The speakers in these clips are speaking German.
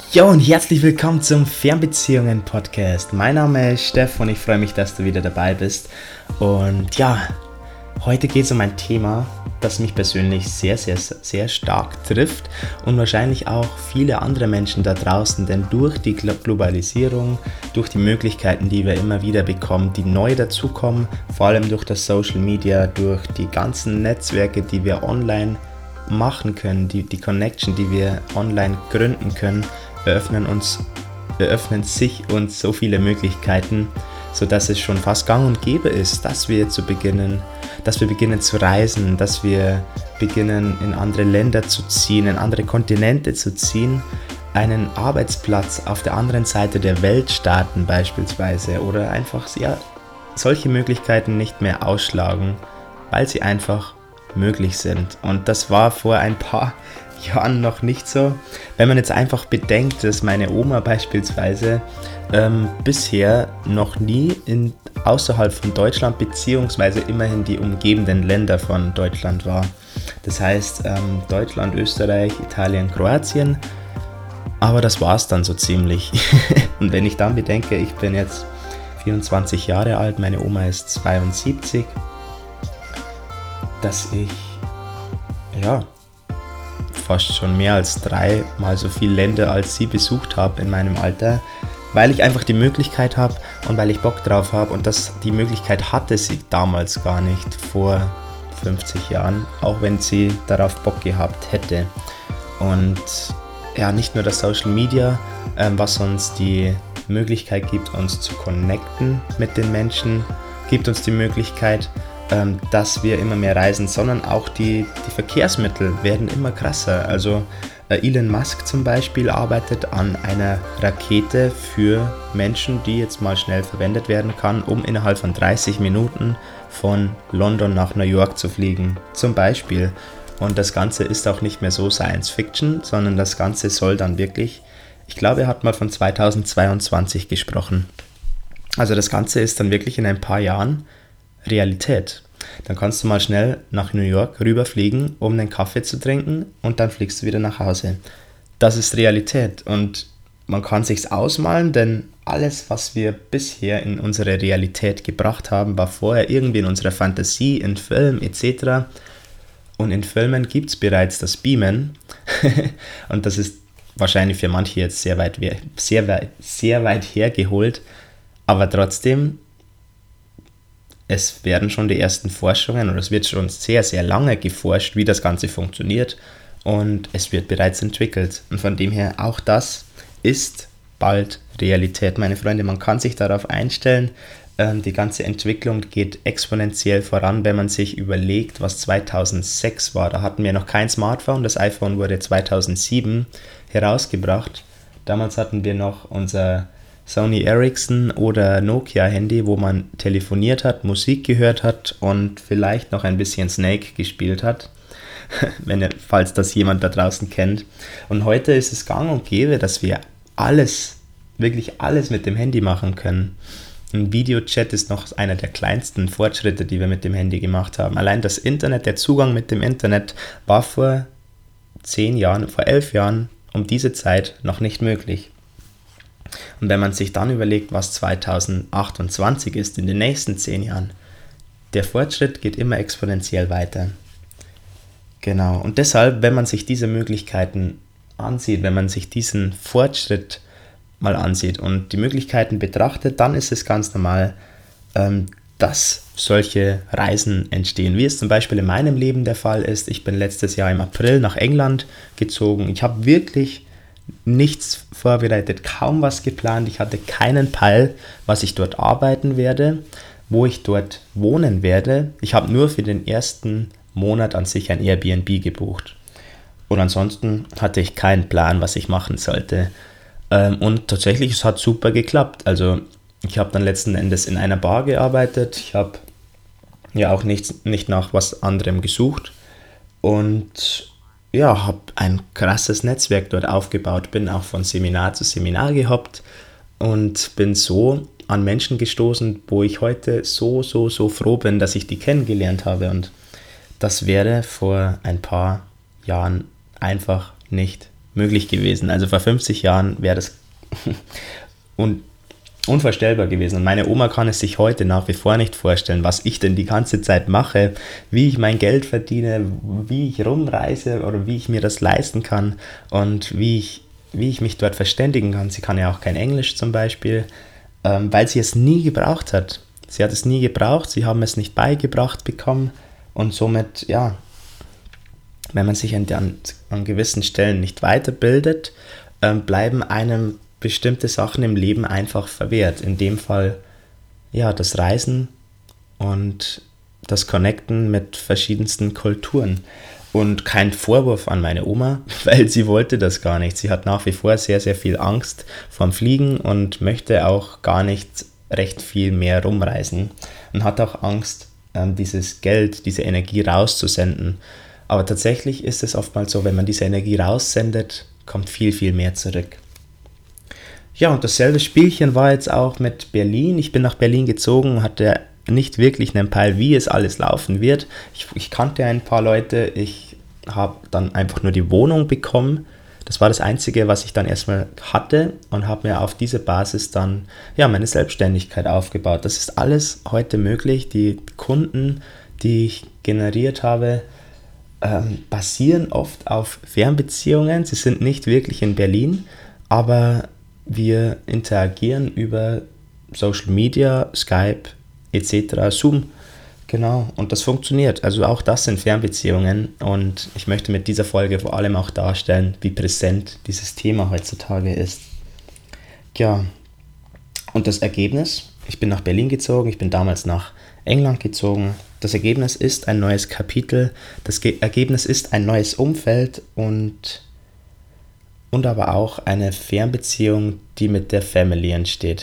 Jo und herzlich willkommen zum Fernbeziehungen-Podcast. Mein Name ist Steff und ich freue mich, dass du wieder dabei bist. Und ja, heute geht es um ein Thema, das mich persönlich sehr, sehr, sehr stark trifft und wahrscheinlich auch viele andere Menschen da draußen, denn durch die Globalisierung, durch die Möglichkeiten, die wir immer wieder bekommen, die neu dazukommen, vor allem durch das Social Media, durch die ganzen Netzwerke, die wir online machen können, die Connection, die wir online gründen können, eröffnen sich uns so viele Möglichkeiten, sodass es schon fast gang und gäbe ist, dass wir beginnen zu reisen, dass wir beginnen in andere Länder zu ziehen, in andere Kontinente zu ziehen, einen Arbeitsplatz auf der anderen Seite der Welt starten beispielsweise oder einfach solche Möglichkeiten nicht mehr ausschlagen, weil sie einfach möglich sind. Und das war vor ein paar Jahren noch nicht so. Wenn man jetzt einfach bedenkt, dass meine Oma beispielsweise bisher noch nie außerhalb von Deutschland beziehungsweise immerhin die umgebenden Länder von Deutschland war. Das heißt Deutschland, Österreich, Italien, Kroatien. Aber das war es dann so ziemlich. Und wenn ich dann bedenke, ich bin jetzt 24 Jahre alt, meine Oma ist 72, dass ich fast schon mehr als 3-mal so viele Länder als sie besucht habe in meinem Alter, weil ich einfach die Möglichkeit habe und weil ich Bock drauf habe, und die Möglichkeit hatte sie damals gar nicht vor 50 Jahren, auch wenn sie darauf Bock gehabt hätte. Und ja, nicht nur das Social Media, was uns die Möglichkeit gibt, uns zu connecten mit den Menschen, gibt uns die Möglichkeit, dass wir immer mehr reisen, sondern auch die Verkehrsmittel werden immer krasser. Also Elon Musk zum Beispiel arbeitet an einer Rakete für Menschen, die jetzt mal schnell verwendet werden kann, um innerhalb von 30 Minuten von London nach New York zu fliegen, zum Beispiel. Und das Ganze ist auch nicht mehr so Science Fiction, sondern das Ganze soll dann wirklich, ich glaube, er hat mal von 2022 gesprochen. Also das Ganze ist dann wirklich in ein paar Jahren Realität. Dann kannst du mal schnell nach New York rüberfliegen, um einen Kaffee zu trinken, und dann fliegst du wieder nach Hause. Das ist Realität und man kann sich's ausmalen, denn alles, was wir bisher in unsere Realität gebracht haben, war vorher irgendwie in unserer Fantasie, in Filmen etc. Und in Filmen gibt es bereits das Beamen und das ist wahrscheinlich für manche jetzt sehr weit hergeholt, aber trotzdem, es werden schon die ersten Forschungen, oder es wird schon sehr, sehr lange geforscht, wie das Ganze funktioniert, und es wird bereits entwickelt. Und von dem her, auch das ist bald Realität, meine Freunde. Man kann sich darauf einstellen. Die ganze Entwicklung geht exponentiell voran, wenn man sich überlegt, was 2006 war. Da hatten wir noch kein Smartphone, das iPhone wurde 2007 herausgebracht. Damals hatten wir noch unser Sony Ericsson oder Nokia Handy, wo man telefoniert hat, Musik gehört hat und vielleicht noch ein bisschen Snake gespielt hat, falls das jemand da draußen kennt. Und heute ist es gang und gäbe, dass wir wirklich alles mit dem Handy machen können. Ein Videochat ist noch einer der kleinsten Fortschritte, die wir mit dem Handy gemacht haben. Allein das Internet, der Zugang mit dem Internet war vor 11 Jahren um diese Zeit noch nicht möglich. Und wenn man sich dann überlegt, was 2028 ist, in den nächsten 10 Jahren, der Fortschritt geht immer exponentiell weiter. Genau, und deshalb, wenn man sich diese Möglichkeiten ansieht, wenn man sich diesen Fortschritt mal ansieht und die Möglichkeiten betrachtet, dann ist es ganz normal, dass solche Reisen entstehen, wie es zum Beispiel in meinem Leben der Fall ist. Ich bin letztes Jahr im April nach England gezogen. Ich habe wirklich nichts vorbereitet, kaum was geplant. Ich hatte keinen Peil, was ich dort arbeiten werde, wo ich dort wohnen werde. Ich habe nur für den ersten Monat an sich ein Airbnb gebucht. Und ansonsten hatte ich keinen Plan, was ich machen sollte. Und tatsächlich, es hat super geklappt. Also ich habe dann letzten Endes in einer Bar gearbeitet. Ich habe ja auch nicht nach was anderem gesucht. Und ja, habe ein krasses Netzwerk dort aufgebaut, bin auch von Seminar zu Seminar gehoppt und bin so an Menschen gestoßen, wo ich heute so froh bin, dass ich die kennengelernt habe. Und das wäre vor ein paar Jahren einfach nicht möglich gewesen. Also vor 50 Jahren wäre das unvorstellbar gewesen. Und meine Oma kann es sich heute nach wie vor nicht vorstellen, was ich denn die ganze Zeit mache, wie ich mein Geld verdiene, wie ich rumreise oder wie ich mir das leisten kann und wie ich mich dort verständigen kann. Sie kann ja auch kein Englisch zum Beispiel, weil sie es nie gebraucht hat. Sie hat es nie gebraucht, sie haben es nicht beigebracht bekommen und somit, ja, wenn man sich an gewissen Stellen nicht weiterbildet, bleiben einem bestimmte Sachen im Leben einfach verwehrt. In dem Fall, ja, das Reisen und das Connecten mit verschiedensten Kulturen. Und kein Vorwurf an meine Oma, weil sie wollte das gar nicht. Sie hat nach wie vor sehr, sehr viel Angst vorm Fliegen und möchte auch gar nicht recht viel mehr rumreisen. Und hat auch Angst, dieses Geld, diese Energie rauszusenden. Aber tatsächlich ist es oftmals so, wenn man diese Energie raussendet, kommt viel, viel mehr zurück. Ja, und dasselbe Spielchen war jetzt auch mit Berlin. Ich bin nach Berlin gezogen, hatte nicht wirklich einen Peil, wie es alles laufen wird. Ich kannte ein paar Leute, ich habe dann einfach nur die Wohnung bekommen. Das war das Einzige, was ich dann erstmal hatte und habe mir auf diese Basis dann meine Selbstständigkeit aufgebaut. Das ist alles heute möglich. Die Kunden, die ich generiert habe, basieren oft auf Fernbeziehungen. Sie sind nicht wirklich in Berlin, aber wir interagieren über Social Media, Skype etc., Zoom. Genau, und das funktioniert. Also auch das sind Fernbeziehungen und ich möchte mit dieser Folge vor allem auch darstellen, wie präsent dieses Thema heutzutage ist. Ja, und das Ergebnis, ich bin nach Berlin gezogen, ich bin damals nach England gezogen. Das Ergebnis ist ein neues Kapitel, das Ergebnis ist ein neues Umfeld und aber auch eine Fernbeziehung, die mit der Family entsteht.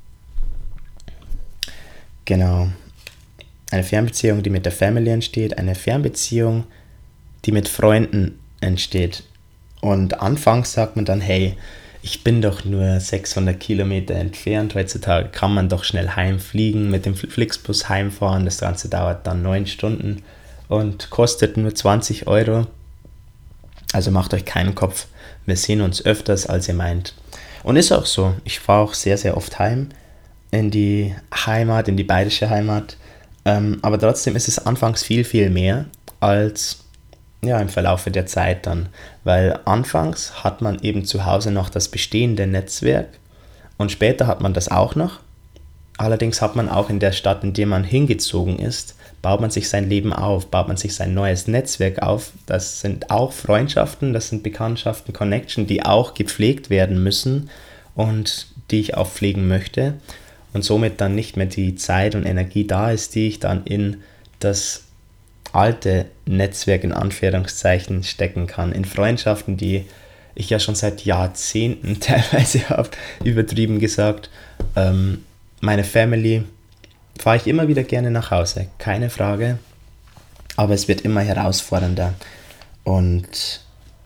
Genau. Eine Fernbeziehung, die mit der Family entsteht, eine Fernbeziehung, die mit Freunden entsteht. Und anfangs sagt man dann, hey, ich bin doch nur 600 Kilometer entfernt, heutzutage kann man doch schnell heimfliegen, mit dem Flixbus heimfahren, das Ganze dauert dann 9 Stunden und kostet nur 20 Euro. Also macht euch keinen Kopf, wir sehen uns öfters, als ihr meint. Und ist auch so, ich fahre auch sehr, sehr oft heim, in die Heimat, in die bayerische Heimat, aber trotzdem ist es anfangs viel, viel mehr als im Verlaufe der Zeit dann, weil anfangs hat man eben zu Hause noch das bestehende Netzwerk und später hat man das auch noch. Allerdings hat man auch in der Stadt, in der man hingezogen ist, baut man sich sein Leben auf, baut man sich sein neues Netzwerk auf. Das sind auch Freundschaften, das sind Bekanntschaften, Connection, die auch gepflegt werden müssen und die ich auch pflegen möchte. Und somit dann nicht mehr die Zeit und Energie da ist, die ich dann in das alte Netzwerk in Anführungszeichen stecken kann. In Freundschaften, die ich ja schon seit Jahrzehnten teilweise habe, übertrieben gesagt. Meine Family fahre ich immer wieder gerne nach Hause, keine Frage. Aber es wird immer herausfordernder. Und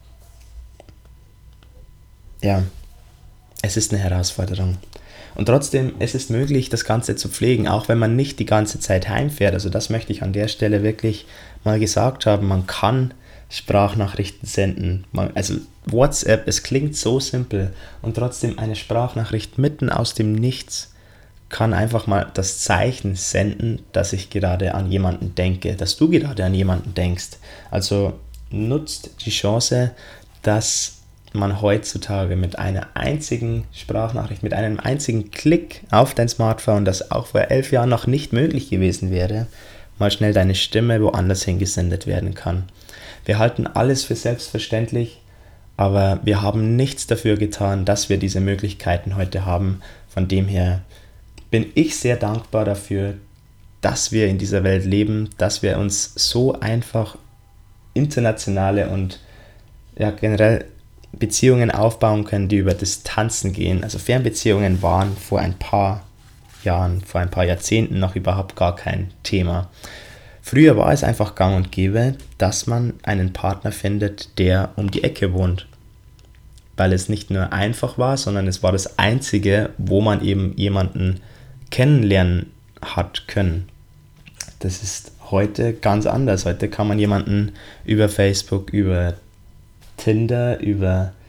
ja, es ist eine Herausforderung. Und trotzdem, es ist möglich, das Ganze zu pflegen, auch wenn man nicht die ganze Zeit heimfährt. Also das möchte ich an der Stelle wirklich mal gesagt haben. Man kann Sprachnachrichten senden. Also WhatsApp, es klingt so simpel und trotzdem eine Sprachnachricht mitten aus dem Nichts kann einfach mal das Zeichen senden, dass ich gerade an jemanden denke, dass du gerade an jemanden denkst. Also nutzt die Chance, dass man heutzutage mit einer einzigen Sprachnachricht, mit einem einzigen Klick auf dein Smartphone, das auch vor 11 Jahren noch nicht möglich gewesen wäre, mal schnell deine Stimme woanders hingesendet werden kann. Wir halten alles für selbstverständlich, aber wir haben nichts dafür getan, dass wir diese Möglichkeiten heute haben. Von dem her bin ich sehr dankbar dafür, dass wir in dieser Welt leben, dass wir uns so einfach internationale und generell Beziehungen aufbauen können, die über Distanzen gehen. Also Fernbeziehungen waren vor ein paar Jahren, vor ein paar Jahrzehnten noch überhaupt gar kein Thema. Früher war es einfach gang und gäbe, dass man einen Partner findet, der um die Ecke wohnt. Weil es nicht nur einfach war, sondern es war das Einzige, wo man eben jemanden kennenlernen hat können. Das ist heute ganz anders. Heute kann man jemanden über Facebook, über Tinder, über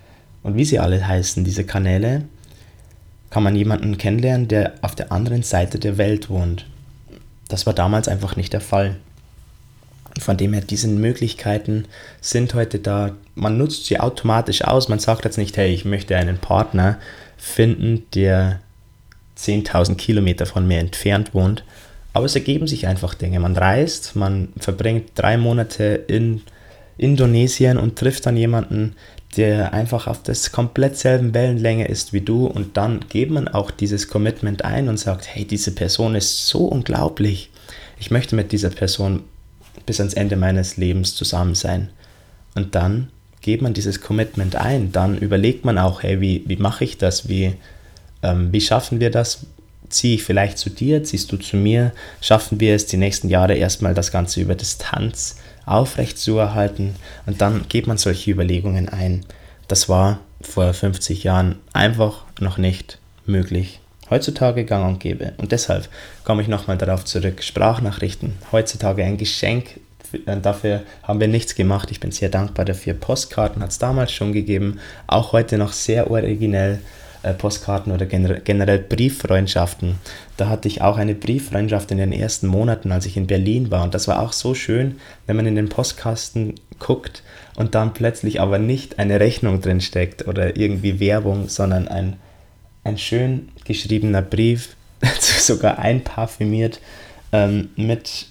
Und wie sie alle heißen, diese Kanäle, kann man jemanden kennenlernen, der auf der anderen Seite der Welt wohnt. Das war damals einfach nicht der Fall. Von dem her, diese Möglichkeiten sind heute da. Man nutzt sie automatisch aus. Man sagt jetzt nicht, hey, ich möchte einen Partner finden, der 10.000 Kilometer von mir entfernt wohnt. Aber es ergeben sich einfach Dinge. Man reist, man verbringt 3 Monate in Indonesien und trifft dann jemanden, der einfach auf der komplett selben Wellenlänge ist wie du, und dann geht man auch dieses Commitment ein und sagt, hey, diese Person ist so unglaublich. Ich möchte mit dieser Person bis ans Ende meines Lebens zusammen sein. Und dann geht man dieses Commitment ein. Dann überlegt man auch, hey, wie mache ich das? Wie schaffen wir das? Ziehe ich vielleicht zu dir? Ziehst du zu mir? Schaffen wir es, die nächsten Jahre erstmal das Ganze über Distanz aufrecht zu erhalten? Und dann geht man solche Überlegungen ein. Das war vor 50 Jahren einfach noch nicht möglich. Heutzutage gang und gäbe. Und deshalb komme ich nochmal darauf zurück. Sprachnachrichten, heutzutage ein Geschenk. Dafür haben wir nichts gemacht. Ich bin sehr dankbar dafür. Postkarten hat es damals schon gegeben. Auch heute noch sehr originell. Postkarten oder generell Brieffreundschaften. Da hatte ich auch eine Brieffreundschaft in den ersten Monaten, als ich in Berlin war. Und das war auch so schön, wenn man in den Postkasten guckt und dann plötzlich aber nicht eine Rechnung drin steckt oder irgendwie Werbung, sondern ein schön geschriebener Brief, sogar einparfümiert, mit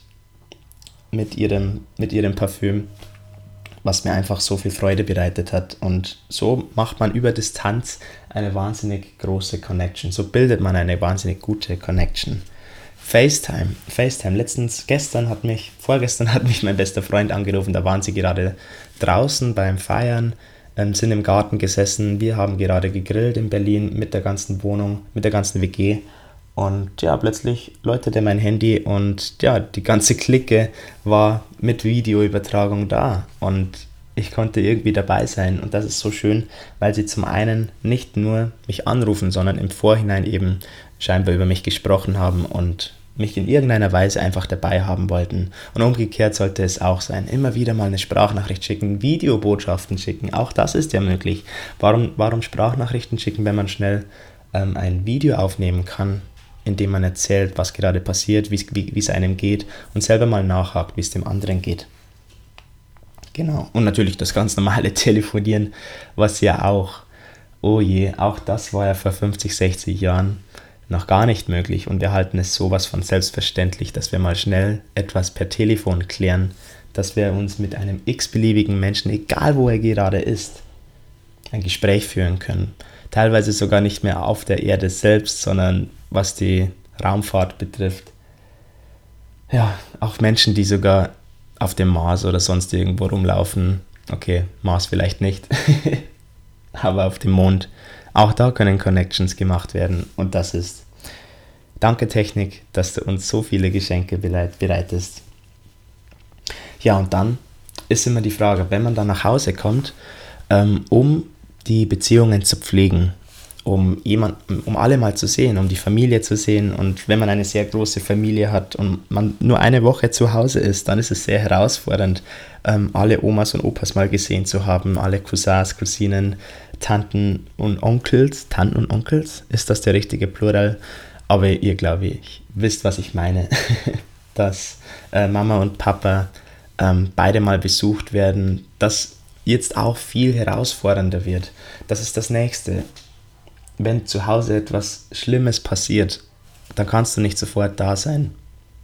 ihrem Parfüm, was mir einfach so viel Freude bereitet hat. Und so macht man über Distanz eine wahnsinnig große Connection. So bildet man eine wahnsinnig gute Connection. FaceTime. Vorgestern hat mich mein bester Freund angerufen, da waren sie gerade draußen beim Feiern, sind im Garten gesessen, wir haben gerade gegrillt in Berlin mit der ganzen Wohnung, mit der ganzen WG. Und ja, plötzlich läutete mein Handy und ja, die ganze Clique war mit Videoübertragung da und ich konnte irgendwie dabei sein. Und das ist so schön, weil sie zum einen nicht nur mich anrufen, sondern im Vorhinein eben scheinbar über mich gesprochen haben und mich in irgendeiner Weise einfach dabei haben wollten. Und umgekehrt sollte es auch sein. Immer wieder mal eine Sprachnachricht schicken, Videobotschaften schicken, auch das ist ja möglich. Warum Sprachnachrichten schicken, wenn man schnell ein Video aufnehmen kann, indem man erzählt, was gerade passiert, wie es einem geht und selber mal nachhakt, wie es dem anderen geht. Genau. Und natürlich das ganz normale Telefonieren, was ja auch, oh je, auch das war ja vor 50, 60 Jahren noch gar nicht möglich. Und wir halten es sowas von selbstverständlich, dass wir mal schnell etwas per Telefon klären, dass wir uns mit einem x-beliebigen Menschen, egal wo er gerade ist, ein Gespräch führen können. Teilweise sogar nicht mehr auf der Erde selbst, sondern was die Raumfahrt betrifft. Ja, auch Menschen, die sogar auf dem Mars oder sonst irgendwo rumlaufen. Okay, Mars vielleicht nicht, aber auf dem Mond. Auch da können Connections gemacht werden. Und das ist, danke Technik, dass du uns so viele Geschenke bereitest. Ja, und dann ist immer die Frage, wenn man dann nach Hause kommt, um die Beziehungen zu pflegen, um alle mal zu sehen, um die Familie zu sehen. Und wenn man eine sehr große Familie hat und man nur eine Woche zu Hause ist, dann ist es sehr herausfordernd, alle Omas und Opas mal gesehen zu haben, alle Cousins, Cousinen, Tanten und Onkels. Tanten und Onkels, ist das der richtige Plural? Aber ihr, glaube ich, wisst, was ich meine. Dass Mama und Papa beide mal besucht werden, das jetzt auch viel herausfordernder wird. Das ist das Nächste. Wenn zu Hause etwas Schlimmes passiert, dann kannst du nicht sofort da sein.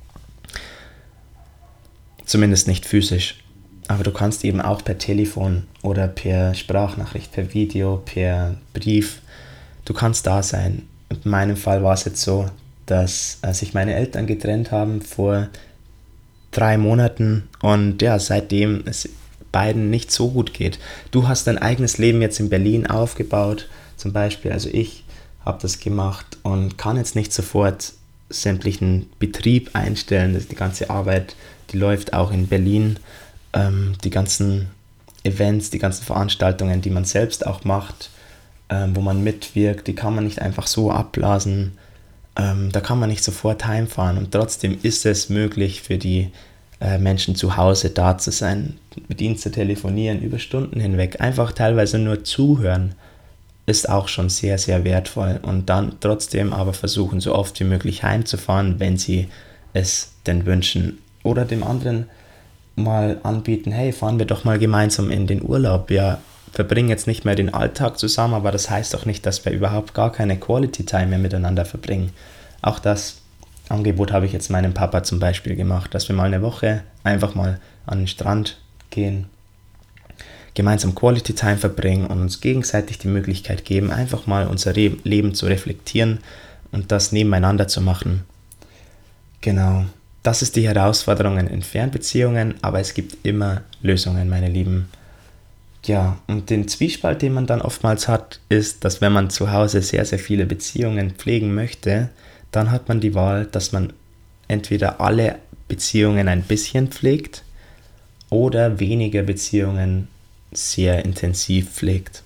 Zumindest nicht physisch. Aber du kannst eben auch per Telefon oder per Sprachnachricht, per Video, per Brief, du kannst da sein. In meinem Fall war es jetzt so, dass sich meine Eltern getrennt haben vor 3 Monaten und ja, seitdem es beiden nicht so gut geht. Du hast dein eigenes Leben jetzt in Berlin aufgebaut, zum Beispiel, also ich habe das gemacht und kann jetzt nicht sofort sämtlichen Betrieb einstellen. Die ganze Arbeit, die läuft auch in Berlin. Die ganzen Events, die ganzen Veranstaltungen, die man selbst auch macht, wo man mitwirkt, die kann man nicht einfach so abblasen. Da kann man nicht sofort heimfahren und trotzdem ist es möglich für die Menschen zu Hause da zu sein, mit ihnen zu telefonieren, über Stunden hinweg, einfach teilweise nur zuhören. ist auch schon sehr, sehr wertvoll. Und dann trotzdem aber versuchen, so oft wie möglich heimzufahren, wenn sie es denn wünschen. Oder dem anderen mal anbieten, hey, fahren wir doch mal gemeinsam in den Urlaub. Wir verbringen jetzt nicht mehr den Alltag zusammen, aber das heißt auch nicht, dass wir überhaupt gar keine Quality Time mehr miteinander verbringen. Auch das Angebot habe ich jetzt meinem Papa zum Beispiel gemacht, dass wir mal eine Woche einfach mal an den Strand gehen, gemeinsam Quality Time verbringen und uns gegenseitig die Möglichkeit geben, einfach mal unser Leben zu reflektieren und das nebeneinander zu machen. Genau, das ist die Herausforderung in Fernbeziehungen, aber es gibt immer Lösungen, meine Lieben. Ja, und den Zwiespalt, den man dann oftmals hat, ist, dass wenn man zu Hause sehr, sehr viele Beziehungen pflegen möchte, dann hat man die Wahl, dass man entweder alle Beziehungen ein bisschen pflegt oder weniger Beziehungen sehr intensiv pflegt.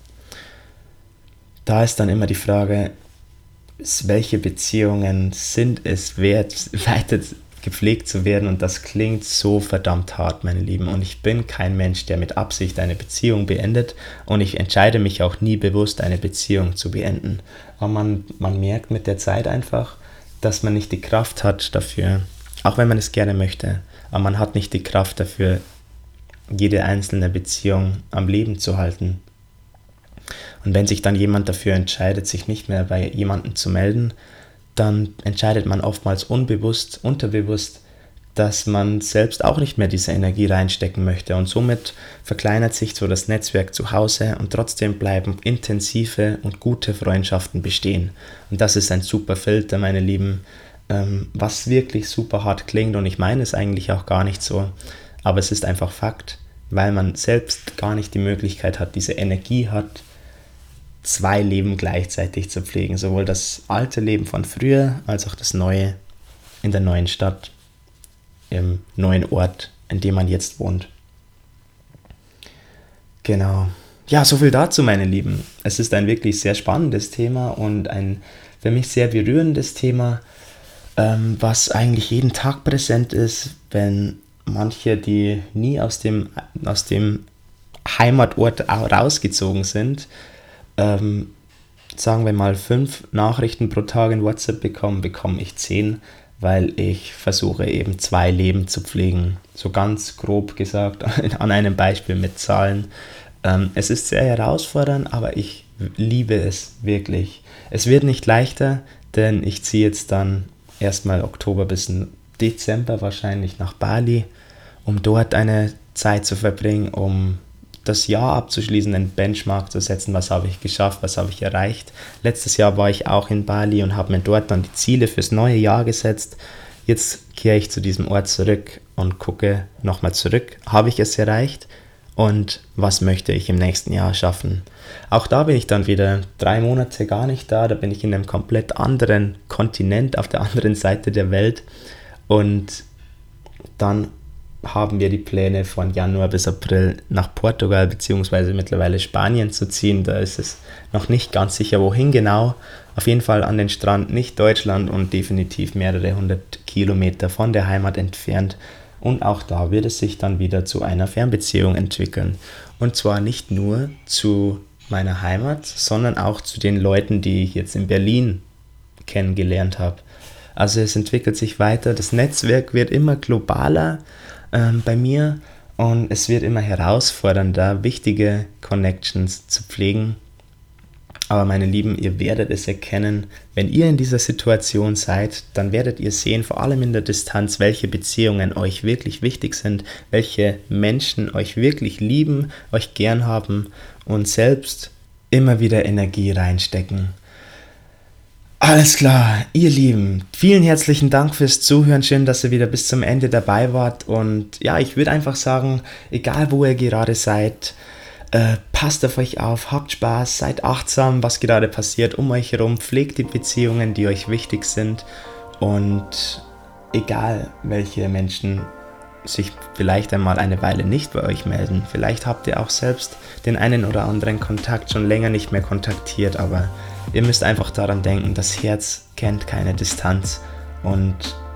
Da ist dann immer die Frage, welche Beziehungen sind es wert, weiter gepflegt zu werden, und das klingt so verdammt hart, meine Lieben, und ich bin kein Mensch, der mit Absicht eine Beziehung beendet, und ich entscheide mich auch nie bewusst, eine Beziehung zu beenden, aber man merkt mit der Zeit einfach, dass man nicht die Kraft hat dafür, auch wenn man es gerne möchte, aber man hat nicht die Kraft dafür, jede einzelne Beziehung am Leben zu halten. Und wenn sich dann jemand dafür entscheidet, sich nicht mehr bei jemandem zu melden, dann entscheidet man oftmals unbewusst, unterbewusst, dass man selbst auch nicht mehr diese Energie reinstecken möchte, und somit verkleinert sich so das Netzwerk zu Hause und trotzdem bleiben intensive und gute Freundschaften bestehen. Und das ist ein super Filter, meine Lieben, was wirklich super hart klingt, und ich meine es eigentlich auch gar nicht so, aber es ist einfach Fakt, weil man selbst gar nicht die Möglichkeit hat, diese Energie hat, 2 Leben gleichzeitig zu pflegen, sowohl das alte Leben von früher als auch das neue in der neuen Stadt, im neuen Ort, in dem man jetzt wohnt. Genau. Ja, so viel dazu, meine Lieben. Es ist ein wirklich sehr spannendes Thema und ein für mich sehr berührendes Thema, was eigentlich jeden Tag präsent ist, wenn manche, die nie aus dem Heimatort rausgezogen sind, sagen wir mal 5 Nachrichten pro Tag in WhatsApp bekomme ich 10, weil ich versuche eben 2 Leben zu pflegen. So ganz grob gesagt, an einem Beispiel mit Zahlen. Es ist sehr herausfordernd, aber ich liebe es wirklich. Es wird nicht leichter, denn ich ziehe jetzt dann erstmal Oktober bis Dezember wahrscheinlich nach Bali, um dort eine Zeit zu verbringen, um das Jahr abzuschließen, einen Benchmark zu setzen, was habe ich geschafft, was habe ich erreicht. Letztes Jahr war ich auch in Bali und habe mir dort dann die Ziele fürs neue Jahr gesetzt. Jetzt kehre ich zu diesem Ort zurück und gucke nochmal zurück, habe ich es erreicht und was möchte ich im nächsten Jahr schaffen. Auch da bin ich dann wieder 3 Monate gar nicht da bin ich in einem komplett anderen Kontinent, auf der anderen Seite der Welt, und dann haben wir die Pläne von Januar bis April nach Portugal bzw. mittlerweile Spanien zu ziehen. Da ist es noch nicht ganz sicher, wohin genau. Auf jeden Fall an den Strand, nicht Deutschland, und definitiv mehrere 100 Kilometer von der Heimat entfernt. Und auch da wird es sich dann wieder zu einer Fernbeziehung entwickeln. Und zwar nicht nur zu meiner Heimat, sondern auch zu den Leuten, die ich jetzt in Berlin kennengelernt habe. Also es entwickelt sich weiter, das Netzwerk wird immer globaler bei mir, und es wird immer herausfordernder, wichtige Connections zu pflegen. Aber meine Lieben, ihr werdet es erkennen, wenn ihr in dieser Situation seid, dann werdet ihr sehen, vor allem in der Distanz, welche Beziehungen euch wirklich wichtig sind, welche Menschen euch wirklich lieben, euch gern haben und selbst immer wieder Energie reinstecken. Alles klar, ihr Lieben, vielen herzlichen Dank fürs Zuhören, schön, dass ihr wieder bis zum Ende dabei wart, und ja, ich würde einfach sagen, egal wo ihr gerade seid, passt auf euch auf, habt Spaß, seid achtsam, was gerade passiert um euch herum, pflegt die Beziehungen, die euch wichtig sind, und egal welche Menschen sich vielleicht einmal eine Weile nicht bei euch melden, vielleicht habt ihr auch selbst den einen oder anderen Kontakt schon länger nicht mehr kontaktiert, aber ihr müsst einfach daran denken, das Herz kennt keine Distanz, und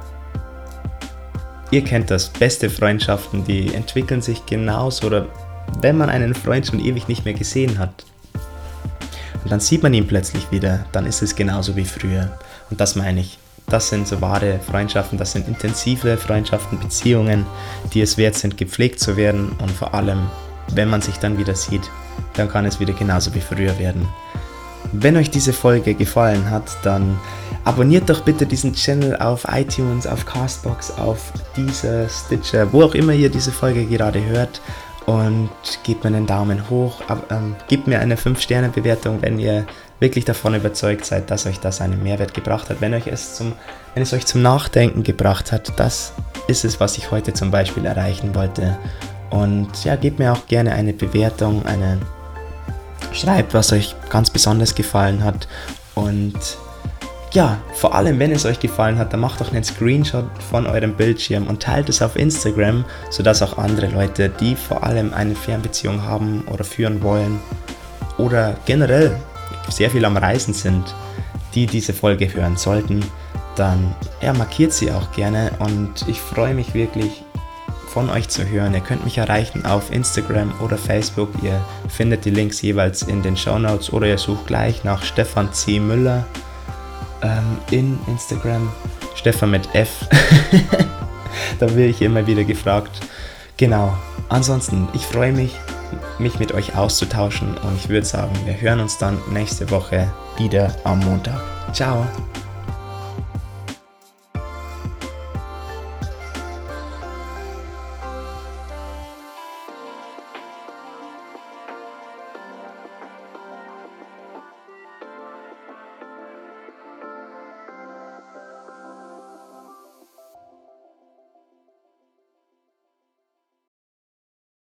ihr kennt das, beste Freundschaften, die entwickeln sich genauso, oder wenn man einen Freund schon ewig nicht mehr gesehen hat. und dann sieht man ihn plötzlich wieder, dann ist es genauso wie früher. Und das meine ich. Das sind so wahre Freundschaften, das sind intensive Freundschaften, Beziehungen, die es wert sind, gepflegt zu werden. Und vor allem, wenn man sich dann wieder sieht, dann kann es wieder genauso wie früher werden. Wenn euch diese Folge gefallen hat, dann abonniert doch bitte diesen Channel auf iTunes, auf Castbox, auf Deezer, Stitcher, wo auch immer ihr diese Folge gerade hört, und gebt mir einen Daumen hoch, gebt mir eine 5-Sterne-Bewertung, wenn ihr wirklich davon überzeugt seid, dass euch das einen Mehrwert gebracht hat, wenn es euch zum Nachdenken gebracht hat. Das ist es, was ich heute zum Beispiel erreichen wollte. Und ja, gebt mir auch gerne eine Bewertung, schreibt, was euch ganz besonders gefallen hat, und ja, vor allem, wenn es euch gefallen hat, dann macht doch einen Screenshot von eurem Bildschirm und teilt es auf Instagram, sodass auch andere Leute, die vor allem eine Fernbeziehung haben oder führen wollen oder generell sehr viel am Reisen sind, die diese Folge hören sollten, dann markiert sie auch gerne, und ich freue mich wirklich, von euch zu hören. Ihr könnt mich erreichen auf Instagram oder Facebook. Ihr findet die Links jeweils in den Shownotes, oder ihr sucht gleich nach Stefan C. Müller in Instagram. Stefan mit F. Da werde ich immer wieder gefragt. Genau. Ansonsten, ich freue mich mit euch auszutauschen, und ich würde sagen, wir hören uns dann nächste Woche wieder am Montag. Ciao!